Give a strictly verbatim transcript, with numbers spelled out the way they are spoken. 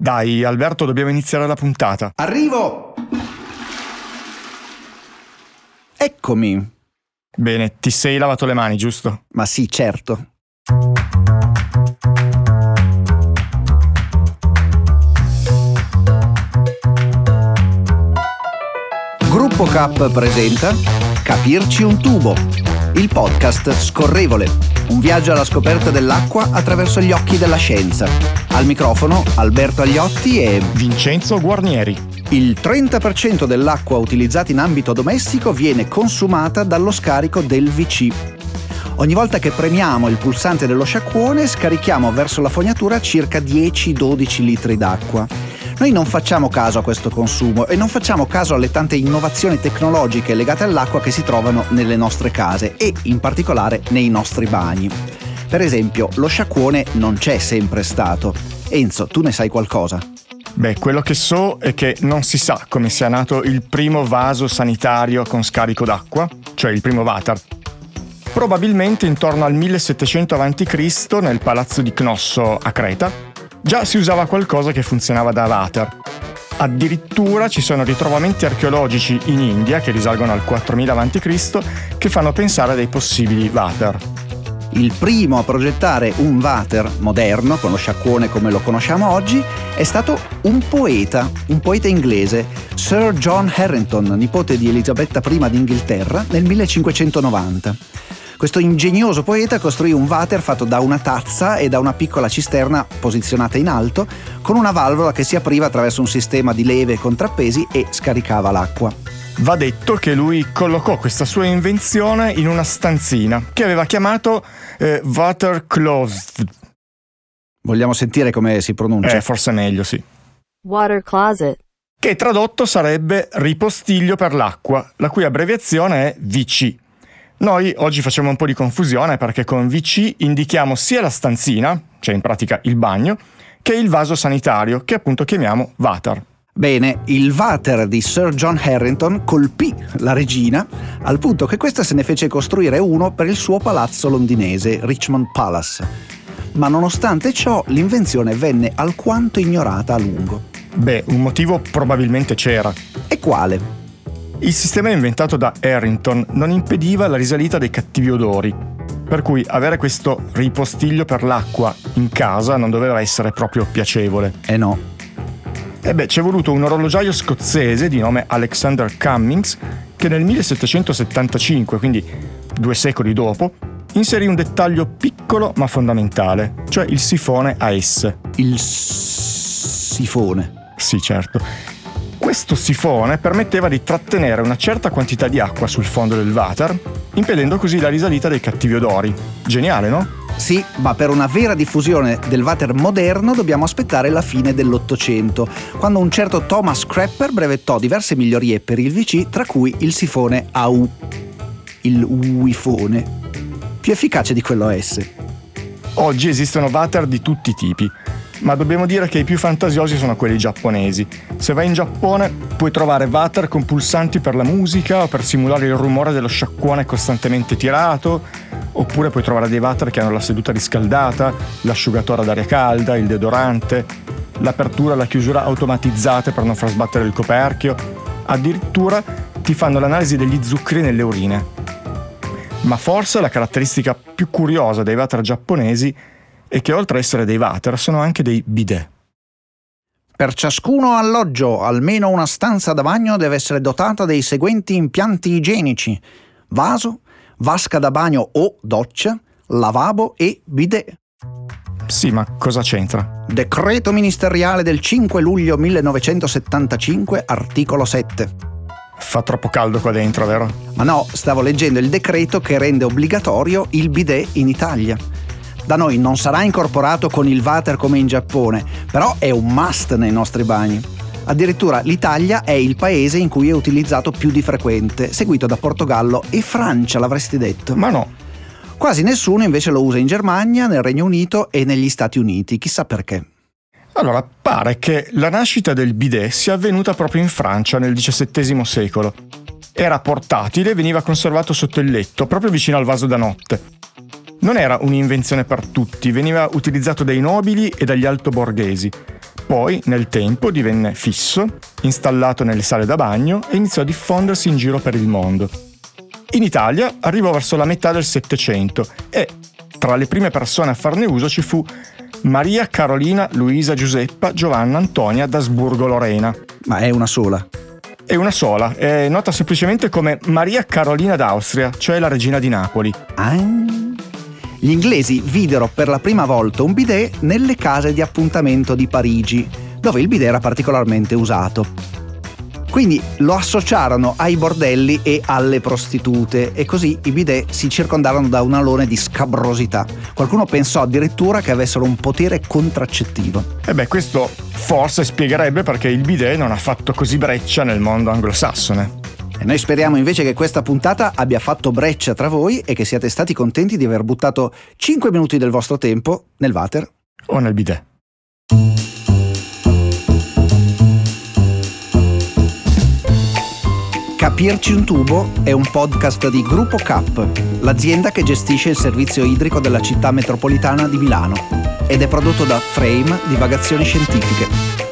Dai, Alberto, dobbiamo iniziare la puntata. Arrivo! Eccomi. Bene, ti sei lavato le mani, giusto? Ma sì, certo. Gruppo Cap presenta Capirci un tubo, il podcast scorrevole, un viaggio alla scoperta dell'acqua attraverso gli occhi della scienza. Al microfono Alberto Agliotti e Vincenzo Guarnieri. Il trenta per cento dell'acqua utilizzata in ambito domestico viene consumata dallo scarico del V C. Ogni volta che premiamo il pulsante dello sciacquone scarichiamo verso la fognatura circa dieci dodici litri d'acqua. Noi non facciamo caso a questo consumo e non facciamo caso alle tante innovazioni tecnologiche legate all'acqua che si trovano nelle nostre case e in particolare nei nostri bagni. Per esempio, lo sciacquone non c'è sempre stato. Enzo, tu ne sai qualcosa? Beh, quello che so è che non si sa come sia nato il primo vaso sanitario con scarico d'acqua, cioè il primo water. Probabilmente intorno al millesettecento avanti Cristo nel palazzo di Cnosso a Creta già si usava qualcosa che funzionava da water. Addirittura ci sono ritrovamenti archeologici in India che risalgono al quattromila avanti Cristo che fanno pensare a dei possibili water. Il primo a progettare un water moderno, con lo sciacquone come lo conosciamo oggi, è stato un poeta, un poeta inglese, Sir John Harington, nipote di Elisabetta prima d'Inghilterra, nel millecinquecentonovanta. Questo ingegnoso poeta costruì un water fatto da una tazza e da una piccola cisterna posizionata in alto, con una valvola che si apriva attraverso un sistema di leve e contrappesi e scaricava l'acqua. Va detto che lui collocò questa sua invenzione in una stanzina che aveva chiamato eh, water closet. Vogliamo sentire come si pronuncia? Eh, forse meglio, sì. Water closet. Che tradotto sarebbe ripostiglio per l'acqua, la cui abbreviazione è V C. Noi oggi facciamo un po' di confusione perché con V C indichiamo sia la stanzina, cioè in pratica il bagno, che il vaso sanitario, che appunto chiamiamo water. Bene, il water di Sir John Harington colpì la regina al punto che questa se ne fece costruire uno per il suo palazzo londinese, Richmond Palace. Ma nonostante ciò, l'invenzione venne alquanto ignorata a lungo. Beh, un motivo probabilmente c'era. E quale? Il sistema inventato da Harington non impediva la risalita dei cattivi odori, per cui avere questo ripostiglio per l'acqua in casa non doveva essere proprio piacevole. Eh no. E beh, ci è voluto un orologiaio scozzese di nome Alexander Cummings che nel millesettecentosettantacinque, quindi due secoli dopo, inserì un dettaglio piccolo ma fondamentale, cioè il sifone a S. Il sifone? Sì, certo. Questo sifone permetteva di trattenere una certa quantità di acqua sul fondo del water, impedendo così la risalita dei cattivi odori. Geniale, no? Sì, ma per una vera diffusione del water moderno dobbiamo aspettare la fine dell'Ottocento, quando un certo Thomas Crapper brevettò diverse migliorie per il V C, tra cui il sifone a U, il uifone, più efficace di quello a S. Oggi esistono water di tutti i tipi, ma dobbiamo dire che i più fantasiosi sono quelli giapponesi. Se vai in Giappone puoi trovare water con pulsanti per la musica o per simulare il rumore dello sciacquone costantemente tirato, oppure puoi trovare dei water che hanno la seduta riscaldata, l'asciugatore ad aria calda, il deodorante, l'apertura e la chiusura automatizzate per non far sbattere il coperchio, addirittura ti fanno l'analisi degli zuccheri nelle urine. Ma forse la caratteristica più curiosa dei water giapponesi è che oltre a essere dei water sono anche dei bidet. Per ciascuno alloggio, almeno una stanza da bagno deve essere dotata dei seguenti impianti igienici: vaso, vasca da bagno o doccia, lavabo e bidet. Sì, ma cosa c'entra? Decreto ministeriale del cinque luglio millenovecentosettantacinque, articolo sette. Fa troppo caldo qua dentro, vero? Ma no, stavo leggendo il decreto che rende obbligatorio il bidet in Italia. Da noi non sarà incorporato con il water come in Giappone, però è un must nei nostri bagni. Addirittura l'Italia è il paese in cui è utilizzato più di frequente, seguito da Portogallo e Francia, l'avresti detto. Ma no. Quasi nessuno invece lo usa in Germania, nel Regno Unito e negli Stati Uniti, chissà perché. Allora, pare che la nascita del bidet sia avvenuta proprio in Francia nel diciassettesimo secolo. Era portatile e veniva conservato sotto il letto, proprio vicino al vaso da notte. Non era un'invenzione per tutti, veniva utilizzato dai nobili e dagli altoborghesi. Poi, nel tempo, divenne fisso, installato nelle sale da bagno e iniziò a diffondersi in giro per il mondo. In Italia arrivò verso la metà del Settecento e, tra le prime persone a farne uso, ci fu Maria Carolina Luisa Giuseppa Giovanna Antonia d'Asburgo-Lorena. Ma è una sola? È una sola, è nota semplicemente come Maria Carolina d'Austria, cioè la regina di Napoli. Ah. Gli inglesi videro per la prima volta un bidet nelle case di appuntamento di Parigi, dove il bidet era particolarmente usato. Quindi lo associarono ai bordelli e alle prostitute e così i bidet si circondarono da un alone di scabrosità. Qualcuno pensò addirittura che avessero un potere contraccettivo. E beh, questo forse spiegherebbe perché il bidet non ha fatto così breccia nel mondo anglosassone. E noi speriamo invece che questa puntata abbia fatto breccia tra voi e che siate stati contenti di aver buttato cinque minuti del vostro tempo nel water o nel bidet. Capirci un tubo è un podcast di Gruppo Cap, l'azienda che gestisce il servizio idrico della città metropolitana di Milano, ed è prodotto da Frame Divagazioni Scientifiche.